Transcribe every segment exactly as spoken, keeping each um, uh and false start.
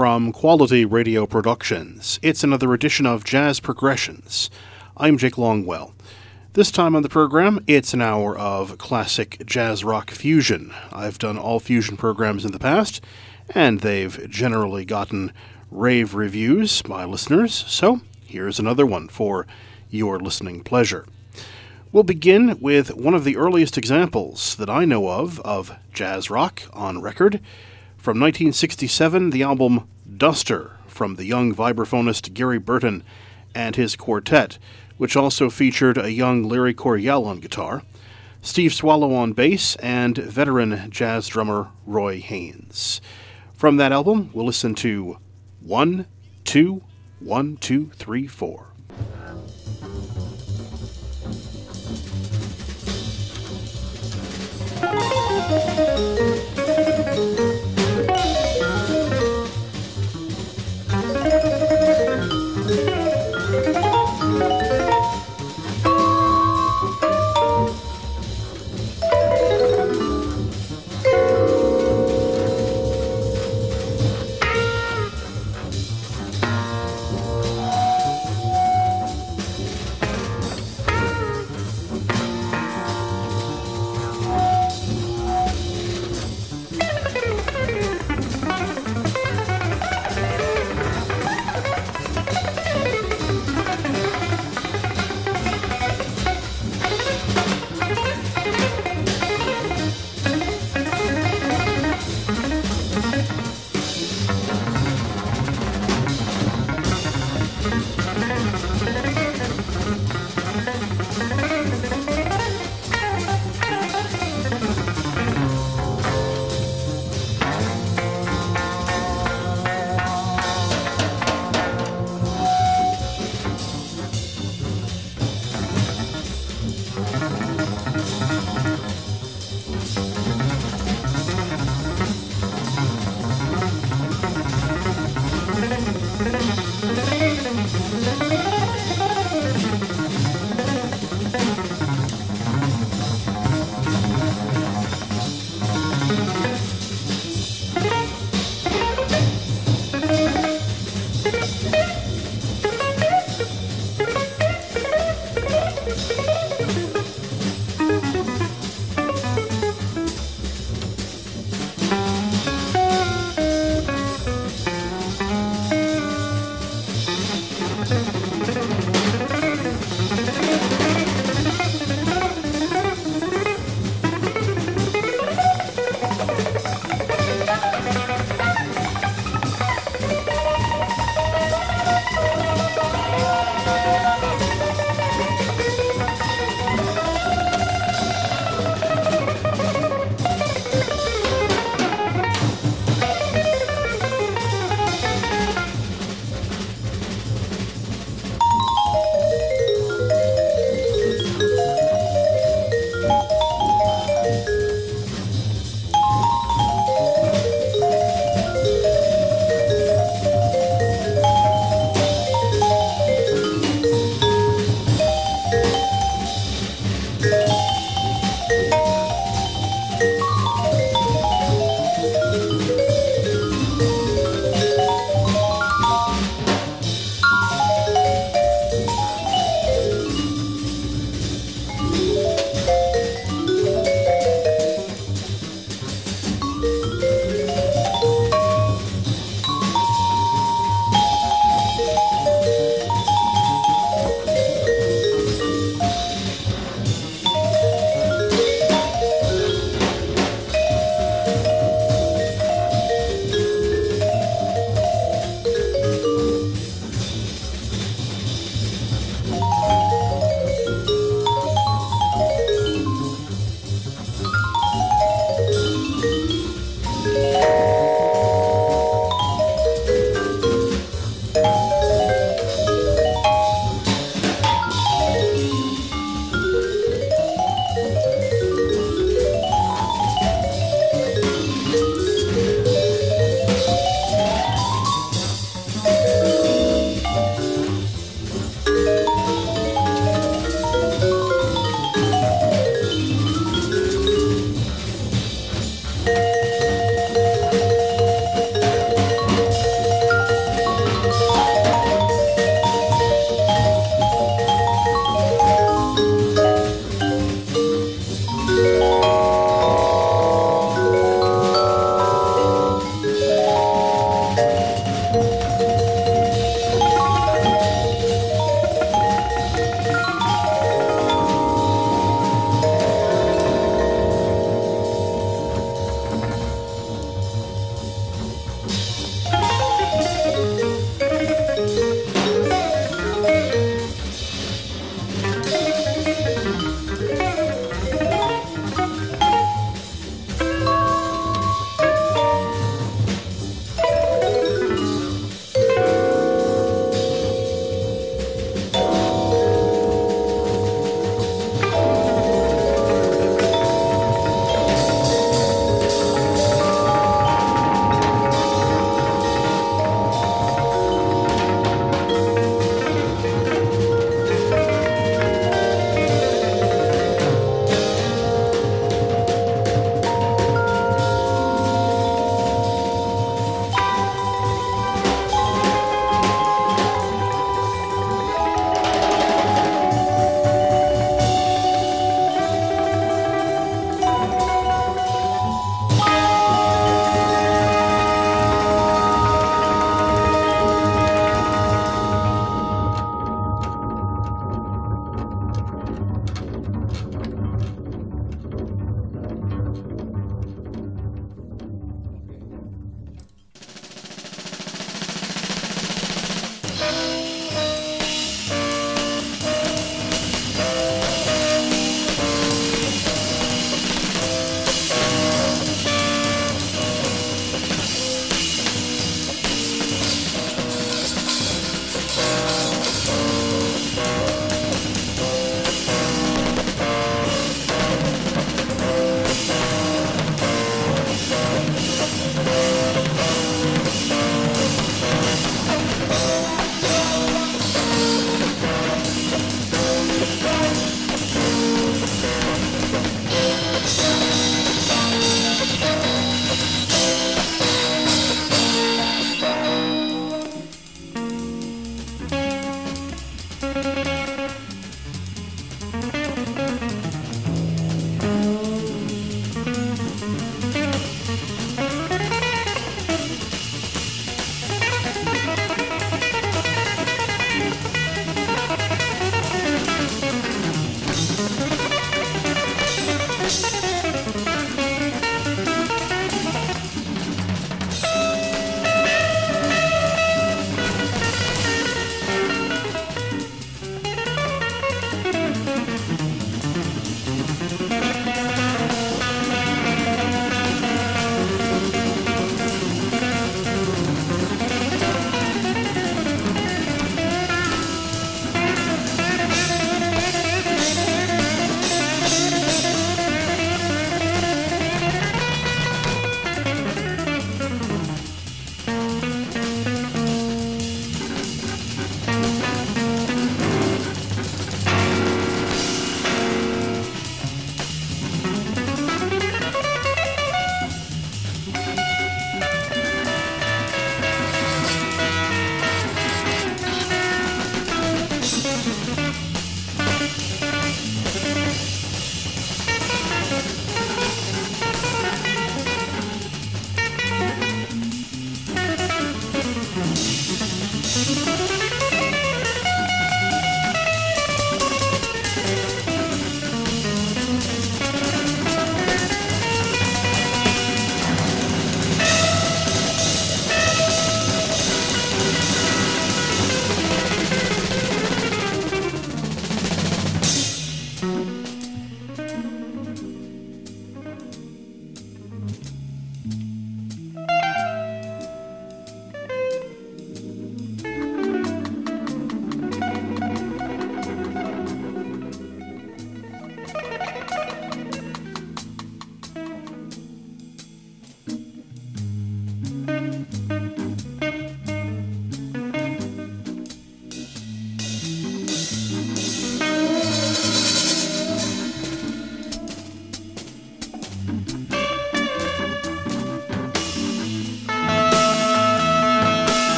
from Quality Radio Productions. It's another edition of Jazz Progressions. I'm Jake Longwell. This time on the program, it's an hour of classic jazz rock fusion. I've done all fusion programs in the past, and they've generally gotten rave reviews by listeners, so here's another one for your listening pleasure. We'll begin with one of the earliest examples that I know of of jazz rock on record. From nineteen sixty-seven, the album Duster from the young vibraphonist Gary Burton and his quartet, which also featured a young Larry Coryell on guitar, Steve Swallow on bass, and veteran jazz drummer Roy Haynes. From that album, we'll listen to One, Two, One, Two, Three, Four.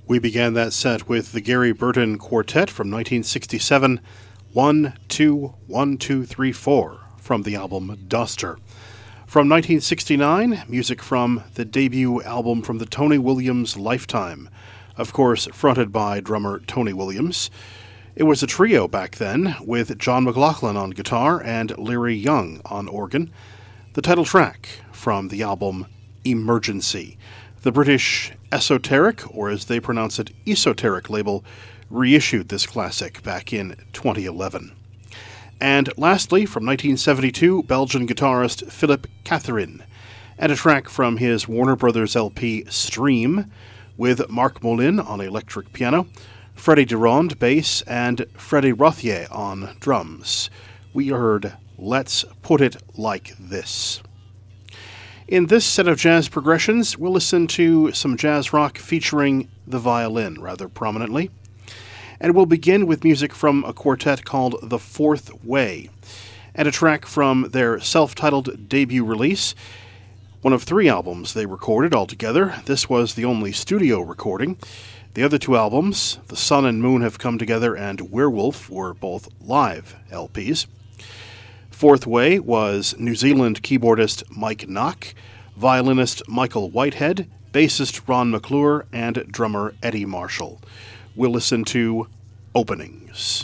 We began that set with the Gary Burton Quartet from nineteen sixty-seven, one, two, one, two, three, four, from the album Duster. From nineteen sixty-nine, music from the debut album from the Tony Williams Lifetime, of course fronted by drummer Tony Williams. It was a trio back then, with John McLaughlin on guitar and Larry Young on organ. The title track from the album Emergency. The British Esoteric, or as they pronounce it, Esoteric label, reissued this classic back in twenty eleven. And lastly, from nineteen seventy-two, Belgian guitarist Philip Catherine, and a track from his Warner Brothers L P Stream, with Marc Moulin on electric piano, Freddie Durand bass, and Freddie Rothier on drums. We heard Let's Put It Like This. In this set of jazz progressions, we'll listen to some jazz rock featuring the violin rather prominently. And we'll begin with music from a quartet called The Fourth Way, and a track from their self-titled debut release, one of three albums they recorded altogether. This was the only studio recording. The other two albums, The Sun and Moon Have Come Together and Werewolf, were both live L Ps. Fourth Way was New Zealand keyboardist Mike Knock, violinist Michael Whitehead, bassist Ron McClure, and drummer Eddie Marshall. We'll listen to Openings.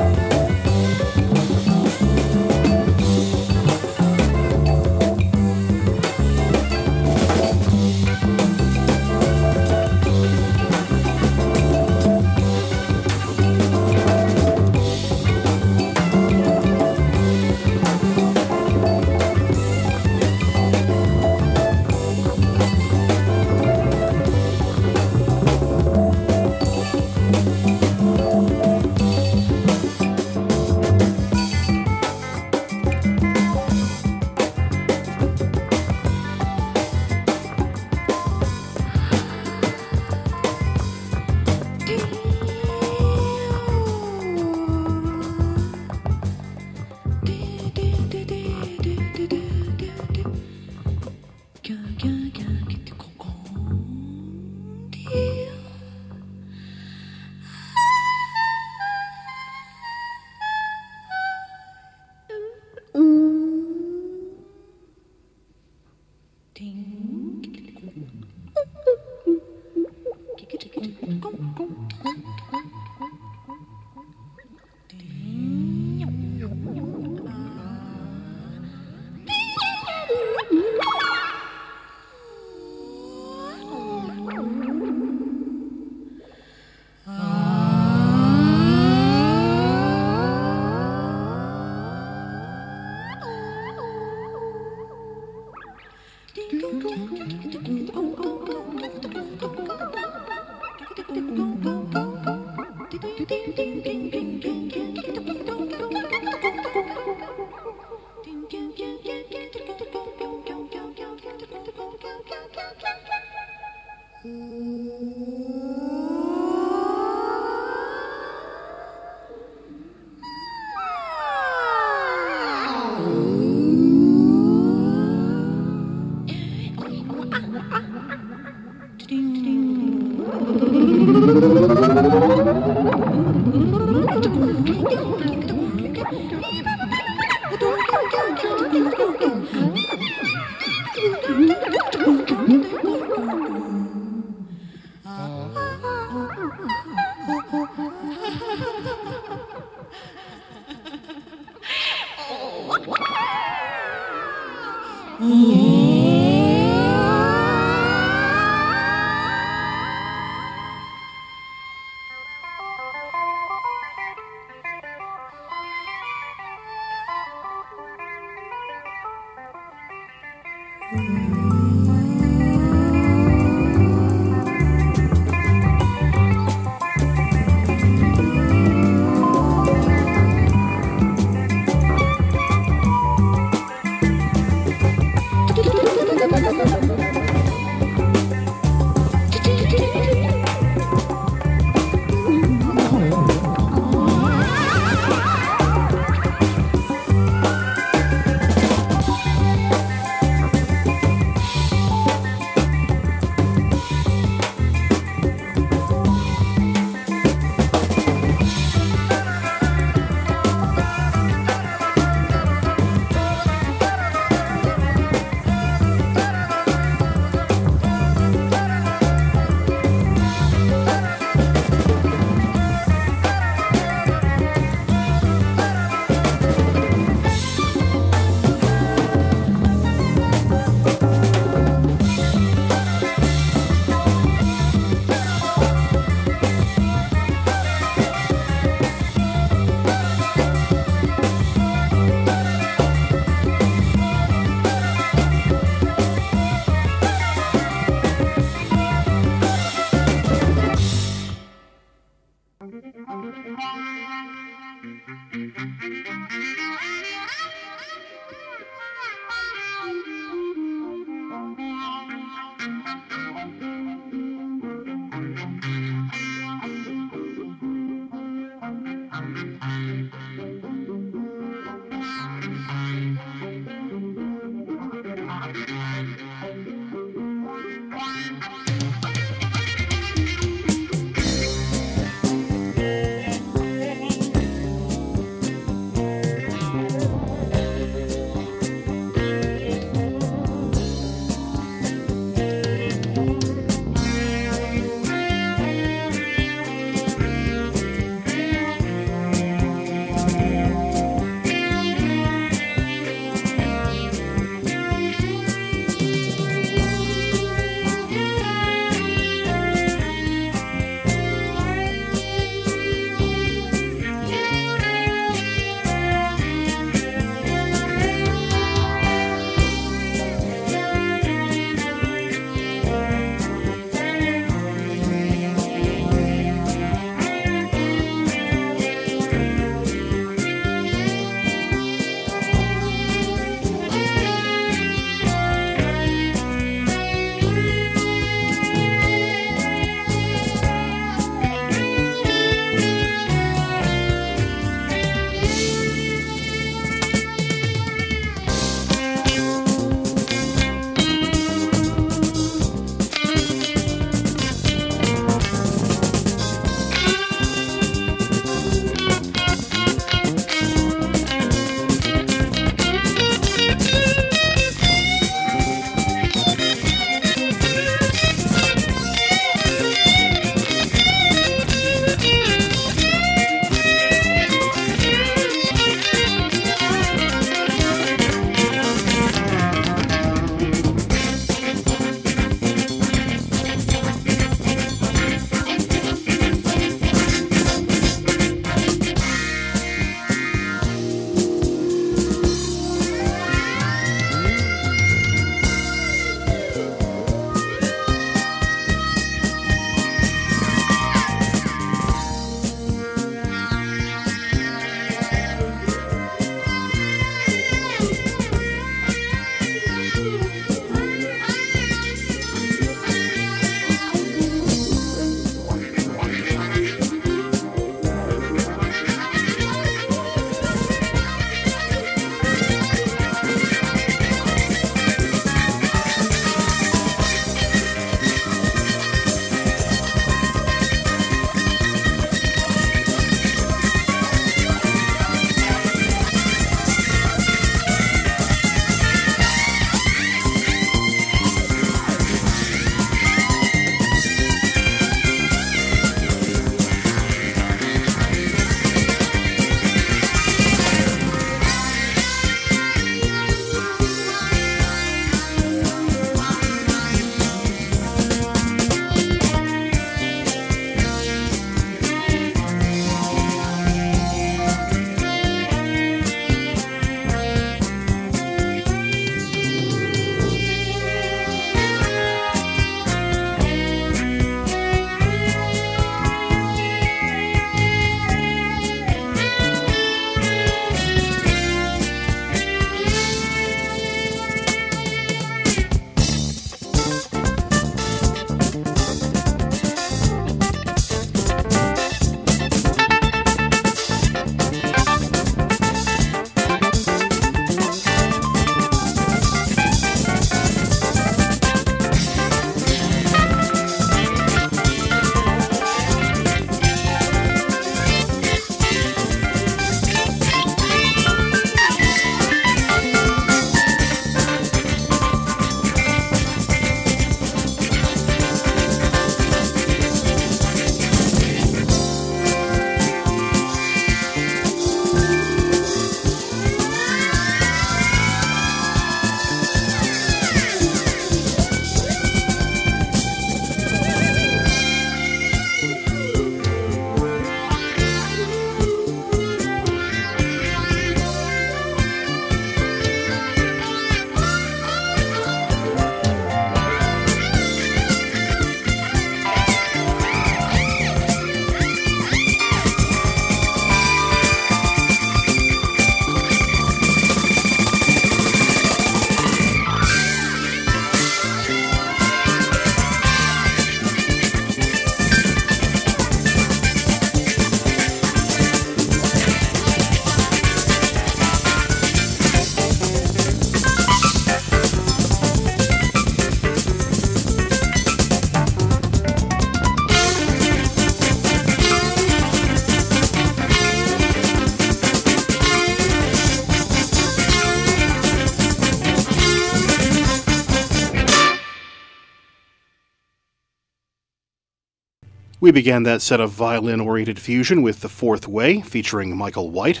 We began that set of violin-oriented fusion with The Fourth Way, featuring Michael White.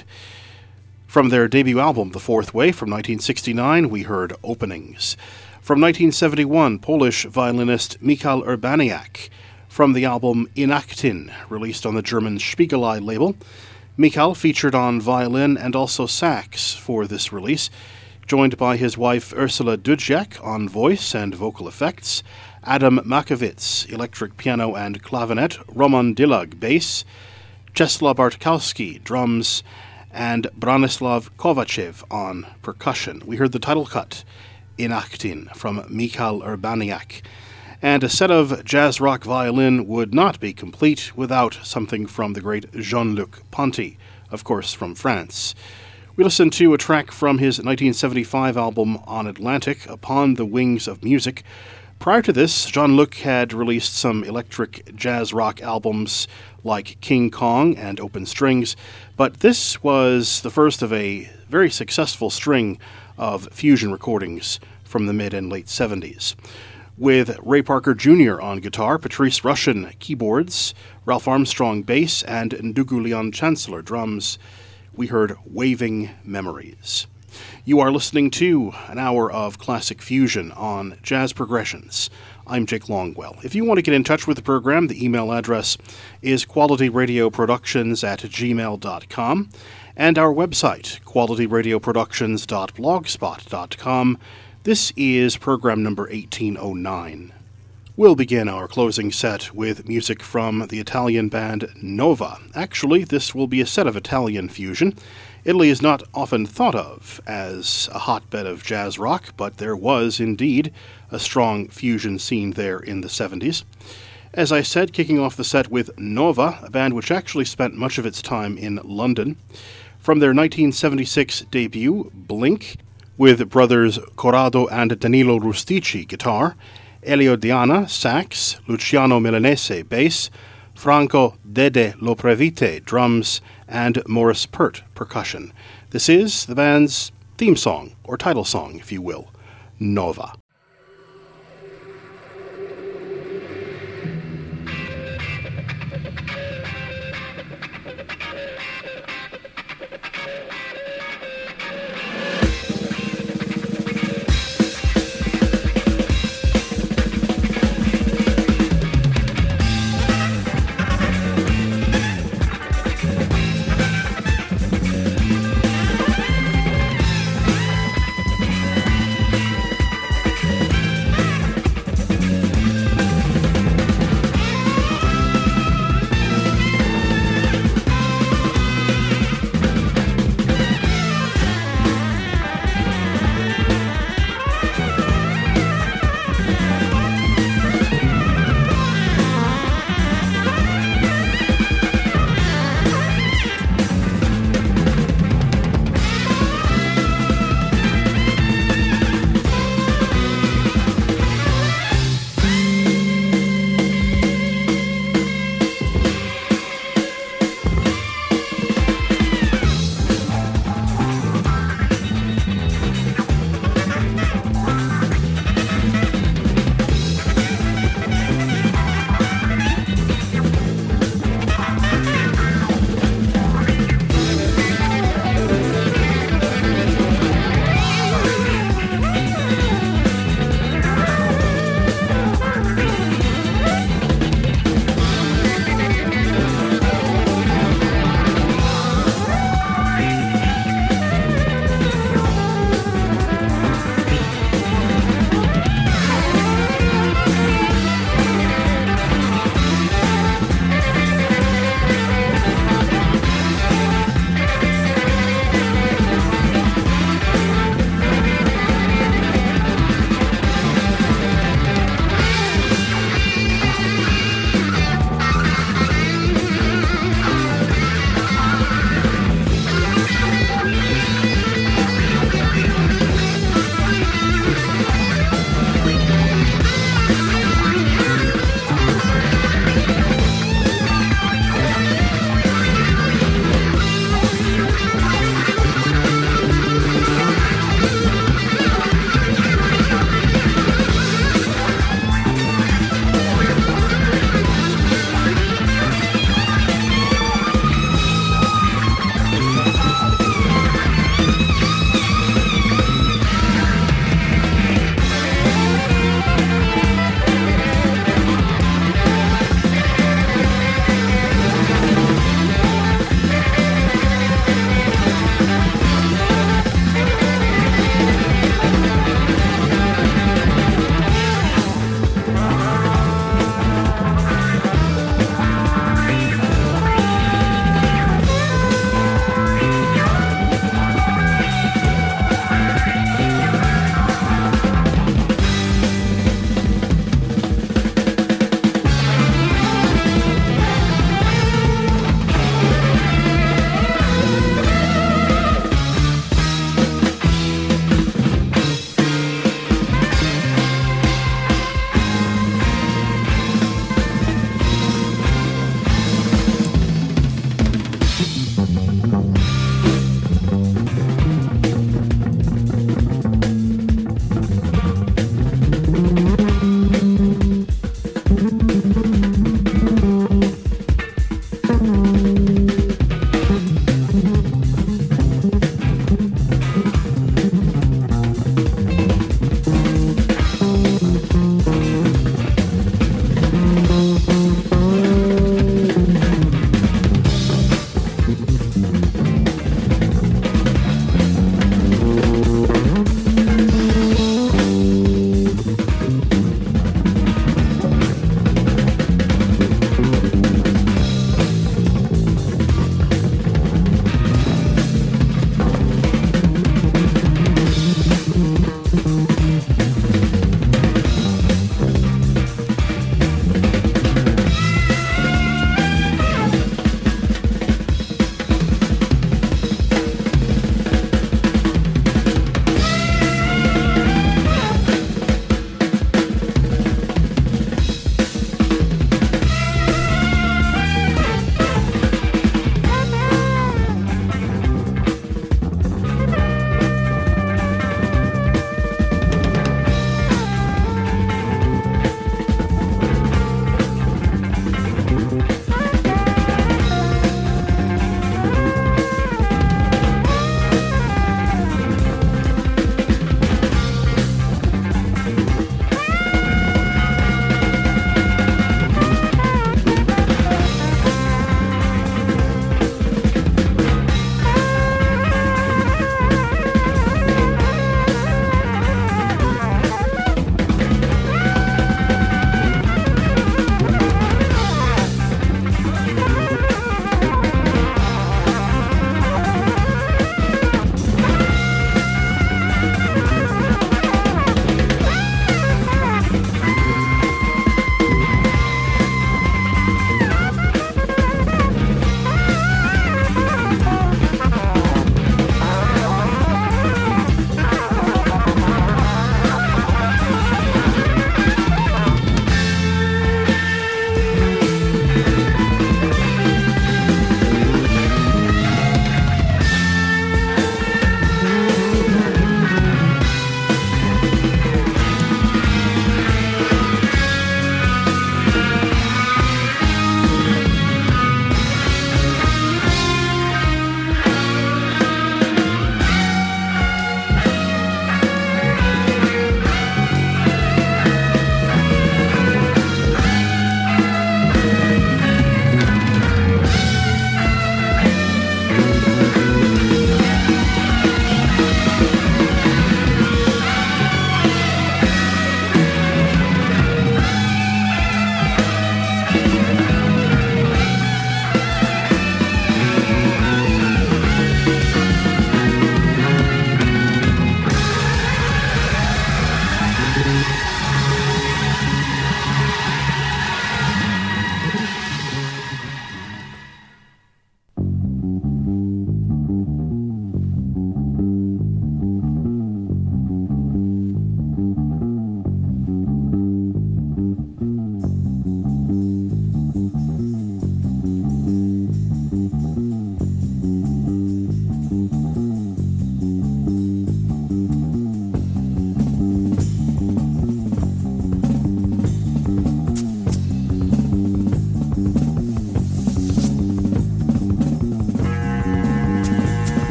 From their debut album, The Fourth Way, from nineteen sixty-nine, we heard Openings. From nineteen seventy-one, Polish violinist Michał Urbaniak. From the album Inaktin, released on the German Spiegelei label, Michał featured on violin and also sax for this release, joined by his wife Ursula Dudziak on voice and vocal effects, Adam Makowicz, electric piano and clavinet, Roman Dilag, bass, Czesław Bartkowski, drums, and Branislav Kovacev on percussion. We heard the title cut, Inaktin, from Michał Urbaniak. And a set of jazz rock violin would not be complete without something from the great Jean-Luc Ponty, of course from France. We listened to a track from his nineteen seventy-five album On Atlantic, Upon the Wings of Music. Prior to this, Jean-Luc had released some electric jazz rock albums like King Kong and Open Strings, but this was the first of a very successful string of fusion recordings from the mid and late seventies. With Ray Parker Junior on guitar, Patrice Rushen keyboards, Ralph Armstrong bass, and Ndugu Leon Chancellor drums, we heard Waving Memories. You are listening to an hour of classic fusion on Jazz Progressions. I'm Jake Longwell. If you want to get in touch with the program, the email address is qualityradioproductions at gmail dot com, and our website, qualityradioproductions dot blogspot dot com. This is program number eighteen oh nine. We'll begin our closing set with music from the Italian band Nova. Actually, this will be a set of Italian fusion. Italy is not often thought of as a hotbed of jazz rock, but there was indeed a strong fusion scene there in the seventies. As I said, kicking off the set with Nova, a band which actually spent much of its time in London. From their nineteen seventy-six debut, Blink, with brothers Corrado and Danilo Rustici guitar, Elio Diana sax, Luciano Milanese bass, Franco Dede Loprevite drums, and Morris Pert percussion. This is the band's theme song, or title song, if you will, Nova.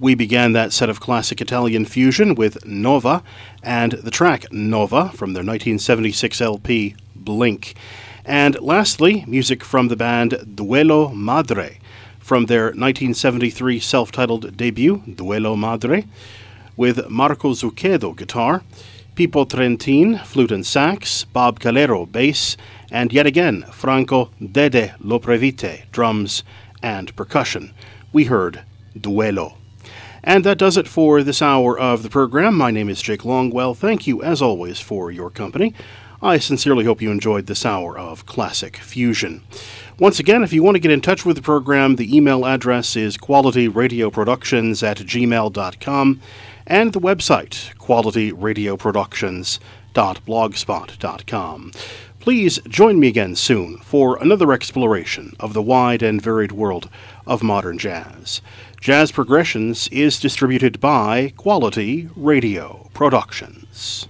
We began that set of classic Italian fusion with Nova and the track Nova from their nineteen seventy-six L P Blink. And lastly, music from the band Duello Madre from their nineteen seventy-three self-titled debut, Duello Madre, with Marco Zucchedo guitar, Pippo Trentin flute and sax, Bob Calero bass, and yet again Franco Dede Loprevite drums and percussion. We heard Duello. And that does it for this hour of the program. My name is Jake Longwell. Thank you, as always, for your company. I sincerely hope you enjoyed this hour of Classic Fusion. Once again, if you want to get in touch with the program, the email address is qualityradioproductions at gmail dot com, and the website, qualityradioproductions dot blogspot dot com. Please join me again soon for another exploration of the wide and varied world of modern jazz. Jazz Progressions is distributed by Quality Radio Productions.